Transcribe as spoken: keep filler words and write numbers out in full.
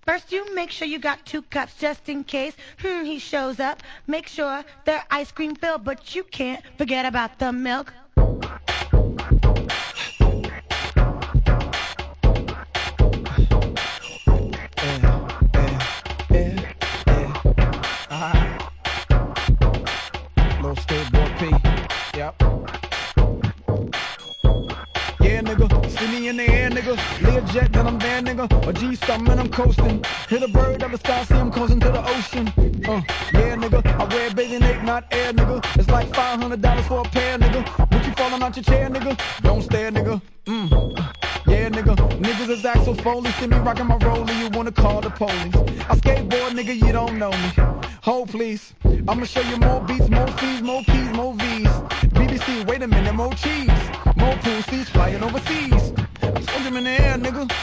First, you make sure you got two cups just in case hmm, he shows up. Make sure they're ice cream filled, but you can't forget about the milk. Little skateboard P. Yep. Yeah, nigga, see me in the air, nigga. Learjet, then I'm there, nigga. A G something and I'm coasting. Hit a bird up the sky, see I'm coasting to the ocean. Uh, yeah, nigga, I wear bathing ape, not air, nigga. It's like five hundred dollars for a pair, nigga. Would you falling out your chair, nigga? Don't stare, nigga. Mm. Uh, yeah, nigga, niggas is Axel Foley. See me rocking my roller, you wanna call the police. I skateboard, nigga, you don't know me. Hold, please. I'ma show you more beats, more fees, more keys, more V's. B B C, wait a minute, more cheese. More pool seats flying overseas. I told him in the air, nigga.